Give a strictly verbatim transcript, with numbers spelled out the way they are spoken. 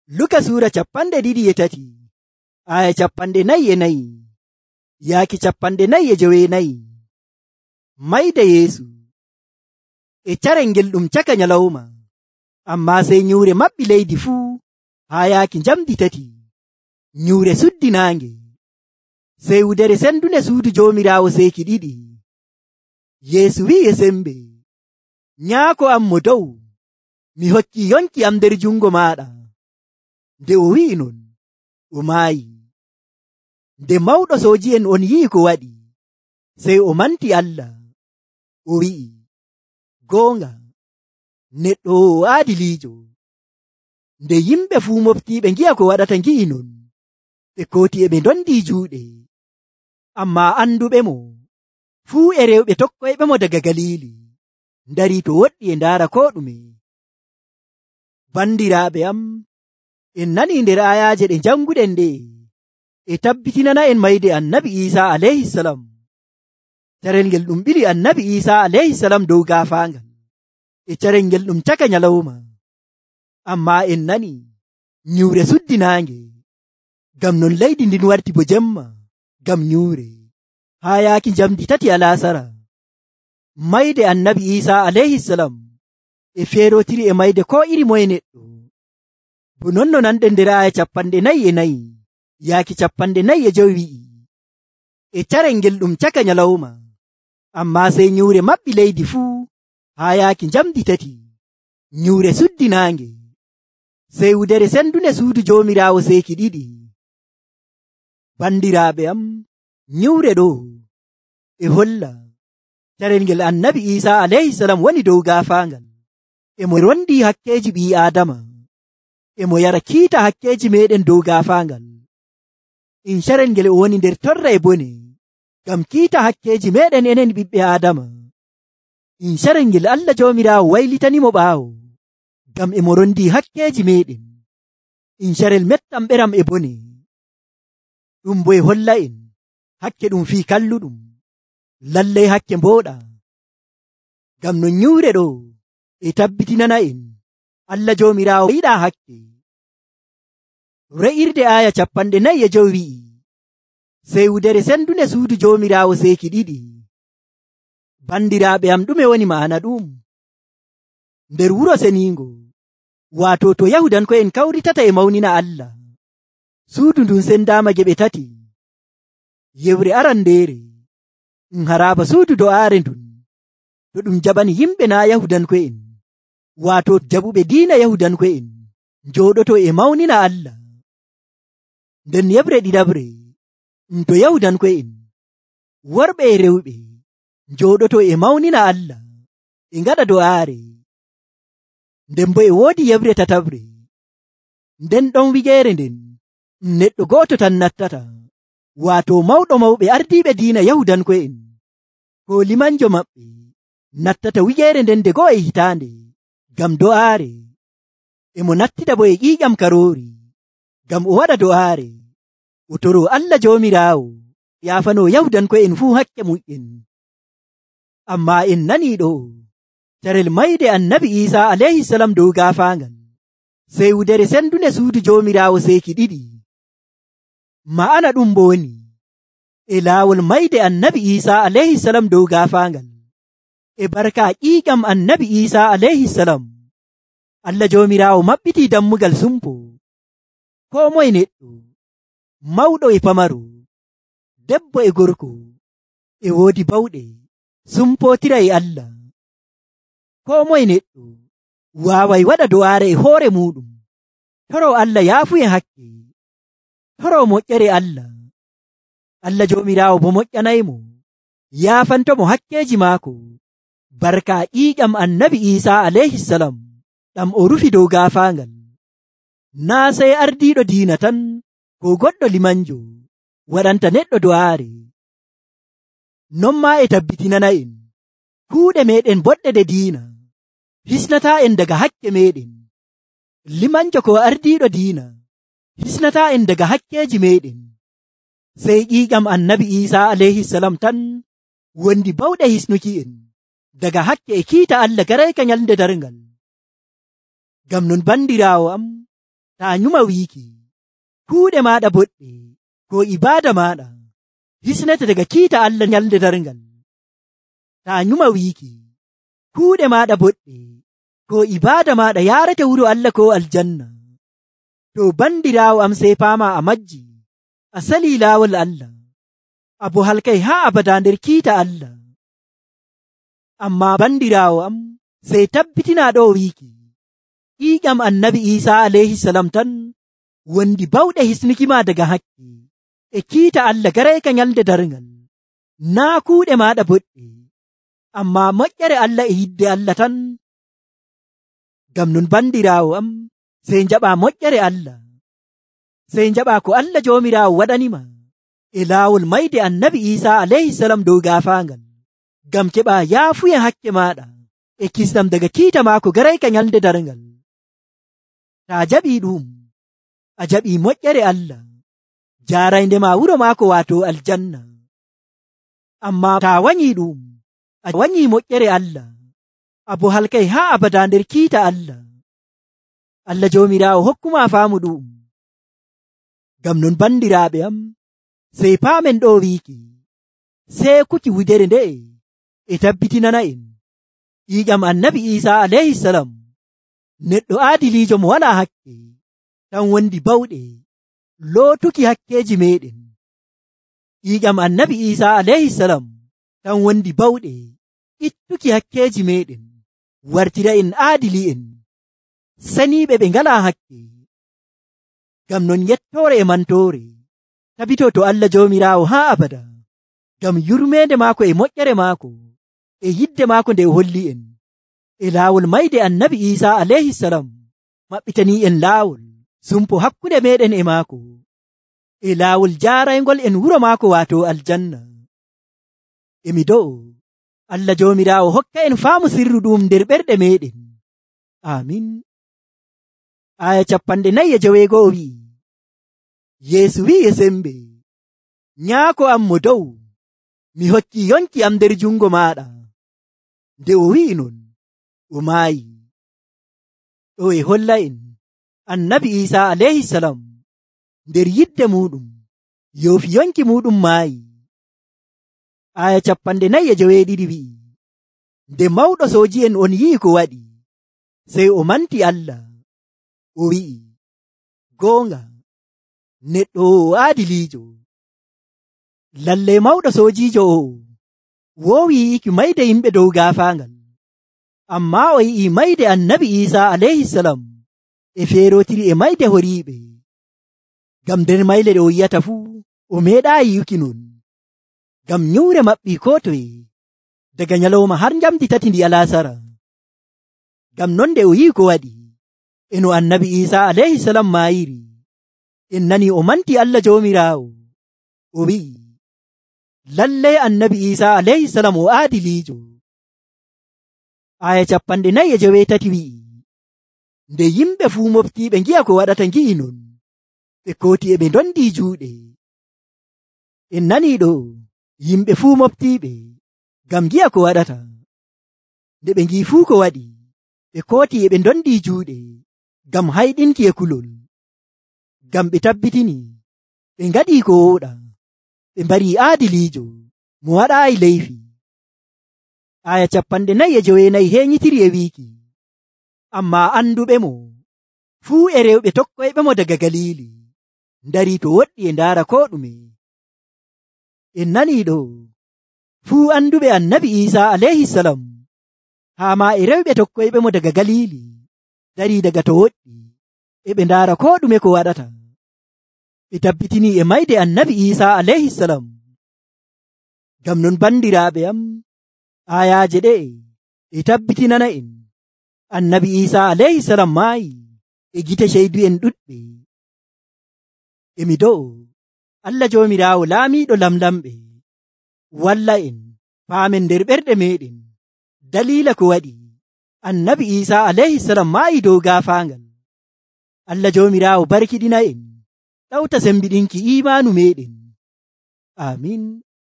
Luka Sura cappanɗe ɗiɗi e tati aya cappanɗe nayi e nayi yaaki cappanɗe nayi e jowenayi. Mayde Yeesu. E carel ngel ɗum caka nyalawma, amma sey nyuure maɓɓi leydi fuu haa yaaki njamdi tati. Nyuure suddinaange, sey wudere sendune suudu Joomiraawo seeki ɗiɗi. Yeesu wi'i e sembe, nyaako am mo dow, mi hokki yonki am nder jungo maaɗa. Nde o wi'i non, o maayi. Nde mawɗo sooji'en on yi'i ko waɗi, sey o manti Allah. O wi'i, goonga, neɗɗo o aadiliijo. Nde yimɓe fuu moftiiɓe ngi'a ko waɗata ngi'i non, ɓe kooti e ɓe ndondi juuɗe. Amma anduɓe mo fuu e rewɓe tokkoyɓe mo daga Galili ndarii to woɗɗi e ndaara ko ɗume. Bandiraaɓe am, en nanii nder ayaaje ɗe janguɗen ɗe e tabbitinana en mayde annabi Isa alayhi salam. Carel ngel ɗum ɓili annabi Isa alayhi salam dow gaafaangal e carel ngel ɗum caka nyalawma. Amma en nani nyuure suddinaange, gam non leydi ndin warti bo jemma gam nyuure haa yaaki njamdi tati alasara. Mayde annabi Isa alayhi salam e feerotiri e mayde ko iri moye neɗɗo. Bo non no nanɗen nder aya cappanɗe nayi e nayi yaaki cappanɗe nayi e jowi wi'i, e carel ngel ɗum caka nyalawma, amma sey nyuure maɓɓi leydi fuu haa yaaki njamdi tati. Nyuure suddinaange, sey wudere sendune suudu Joomiraawo seeki ɗiɗi. Bandiraaɓe am, nyuure ɗo e holla carel ngel annabi Isa alayhi salam woni dow gaafaangal, emo rondi hakkeeji ɓii Aadama, emo yara kiita hakkeeji meɗen dow gaafaangal. In carel ngel o woni nder torra e bone gam kiita hakkeeji meɗen enen ɓiɓɓe Aadama. In carel ngel Allah Joomiraawo waylitanimo ɓaawo gam emo rondi hakkeeji meɗen. In carel mettam ɓeram e bone. Ɗum bo e holla en hakke ɗum fii kalluɗum, lallay hakke mbooɗa. Gam no nyuure ɗo e tabbitinana en Allah Joomiraawo yiɗa hakke. Re'irde aya cappanɗe nayi e jowi wi'i, sey wudere sendune suudu Joomiraawo seeki ɗiɗi. Bandiraaɓe am, ɗume woni ma'ana ɗum? Nder wuro seniingo, waato to Yahudanko'en kawritata e mawnina Allah, suudu ndun sendaama geɓe tati. Yewre arandeere ɗum haraaba suudu do'aare ndun, to ɗum jaɓani yimɓe naa Yahudanko'en, waato jaɓuɓe diina Yahudanko'en njooɗoto e mawnina Allah. Nden yebre ɗiɗaɓre ɗum to Yahudanko'en, worɓe e rewɓe njooɗoto e mawnina Allah e ngaɗa do'aare. Nden bo e woodi yebre tataɓre, nden ɗon wigeere nden neɗɗo gooto tan nattata, waato mawɗo mawɓe ardiiɓe diina Yahudanko'en ko limanjo maɓɓe nattata wigeere nden nde go'o e hitaande gam do'aare. Emo nattida bo e ƴiiƴam karoori gam o waɗa do'aare, o toro Allah Joomiraawo yaafano Yahudanko'en fuu hakke mu'en. Amma en nanii ɗo carel mayde annabi Isa alayhi salam dow gaafaangal, sey wudere sendune suudu Joomiraawo seeki ɗiɗi. Ma'ana ɗum bo woni e laawol mayde annabi Isa alayhi salam dow gaafaangal, e barka ƴiiƴam annabi Isa alayhi salam, Allah Joomiraawo maɓɓiti dammugal sumpo. Ko moye neɗɗo, mawɗo e pamaro, debbo e gorko, e woodi bawɗe, sumpotira e Allah. Ko moye neɗɗo waaway waɗa do'aare e hoore muɗum, toro Allah yaafuye hakke, toro moƴƴere Allah. Allah Joomiraawo bo moƴƴanaymo, yaafantomo hakkeeji maako, barka ƴiiƴam annabi Isa alayhi salam ɗam o rufi dow gaafaangal. Naa sey ardiiɗo diina tan ko goɗɗo limanjo waɗanta neɗɗo do'aare. Non ma e tabbitinana en kuuɗe meɗen boɗɗe de diina hisnata en daga hakke meɗen. Limanjo ko ardiiɗo diina hisnata en daga hakkeeji meɗen, sey ƴiiƴam annabi Isa alayhi salam tan wondi bawɗe hisnuki en daga hakke e kiita Allah garayka nyalde darngal. Gam non bandiraawo am, ta nyuma wiki kuɗe maɗa boɗɗe ko ibada maɗa hisnete daga kiita Allah nyalde darngal. Ta nyuma wiki kuɗe maɗa boɗɗe ko ibada maɗa yarete wuro Allah ko aljanna. To bandirawo am sai fama a majji a sali lawol Allah abo halkai ha abada nder kiita Allah. Amma bandirawo am sai tabbitina ɗo wiki ƴiƴam annabi Isa alayhi salam tan wondi bawɗe hisnikima daga hakki e kiita Allah garay ka nyalde darngal, na kuuɗe maɗa boɗɗe amma moƴƴere Allah e yidde Allah tan. Gam non bandirawo am sai jaɓa moƴƴere Allah, sai jaɓa ko Allah jomirawo waɗanima e laawol mayde annabi Isa alayhi salam dow gafangal, gam keɓa yaafuya hakke maɗa e kisdam daga kiita maako garay ka nyalde darngal. Ta jaɓi ɗum a jaɓi moƴƴere Allah jaraynde ma wuro maako wato aljanna. Amma ta wanyi ɗum a wanyi moƴƴere Allah abo halkay ha abada nder kiita Allah. Allah jomirawo hokkuma faamu ɗum. Gam non bandiraɓe am sai paamen ɗo wiki sai kuki wudere nde e tabbitinana en ƴiƴam annabi Isa alayhi salam neɗɗo aadilijo mo wala hakke tan wondi bawɗe lootuki hakkeji meɗen. ƴiƴam annabi Isa alayhi salam tan wondi bawɗe ittuki hakkeji meɗen wartira en aadili en saniɓe ɓe ngala hakke. Gam non yettore e mantore tabito to Allah jomirawo ha abada, gam yurmede maako e moƴƴere maako e yidde maako nde holli en e laawol mayde annabi Isa alayhi salam maɓɓitani en laawol sumpo hakkude meɗen e maako e laawol jaraygol en wuro maako wato aljanna. Emi do'o Allah jomirawo hokka en faamu sirru ɗum nder ɓerɗe meɗen. Amin. Aya capanɗe nayi e joweego'o wi'i, Yeesu wi'i e sembe, nyaako am mo dow, mi hokki yonki am nder jungo maɗa. Nde o wi'i non, o maayi. Ɗo e holla en annabi Isa alayhi salam nder yidde muɗum yofi yonki muɗum maayi. Aya capanɗe nayi e joweeɗiɗi wi'i, nde mawɗo soji en on yi'i ko waɗi, sey o manti Allah, o wi'i, goonga neɗɗo o aadilijo. Lalle mawɗo sojijo o wowi yi'iki mayde yimɓe dow gaafaangal, amma o yi'i mayde annabi Isa alayhi salam e feerotiri e mayde horiiɓe. Gam nder mayle ɗe o yiyata fuu o meeɗayi yi'uki non, gam nyuure maɓɓi ko toye daga nyalowma har njamdi tati ndi alasara. Gam non nde o yi'i ko waɗi eno annabi Isa alayhi salam maayiri, en nani o manti Allah jomirawo, o wi'i lalle annabi Isa alayhi salam o aadilijo. Aya capanɗe nayi e joweetati wi'i, nde yimɓe fuu moftiɓe ngi'a ko waɗata ngi'i non, ɓe kooti e ɓe ndondi juuɗe. En nani ɗo yimɓe fuu moftiɓe gam ngi'a ko waɗata, nde ɓe ngi fuu ko waɗi ɓe kooti e ɓe ndondi juuɗe gam hayɗinki e kulol, gam ɓe tabbitini ɓe ngaɗi ko woɗa, ɓe mbari aadilijo mo waɗayi leyfi. Aya capanɗe nayi e jowenayi heñitiri e wiiki, amma anduɓe mo fuu e rewɓe tokkoyɓe mo daga Galili ndari to woɗɗi e ndaara ko ɗume. En nani ɗo fuu anduɓe annabi Isa alayhi salam haa ma e rewɓe tokkoyɓe mo daga Galili dari daga to woɗɗi e ɓe ndaara ko ɗume ko waɗata. Ɓe tabbitini e mayde annabi Isa alayhi salam. Gam non bandiraɓe am, ayaje ɗe e tabbitinana en annabi Isa alayhi salam maayi e gite sheydu en ɗuɗɓe. Emi do'o Allah jomirawo laamiɗo lamlamɓe walla en paamen nder ɓerɗe meɗen dalila ko waɗi annabi Isa alayhi salam maayi dow gaafaangal. Allah jomirawo barkiɗina en ɗawta sembiɗinki imanu meɗen. Amin.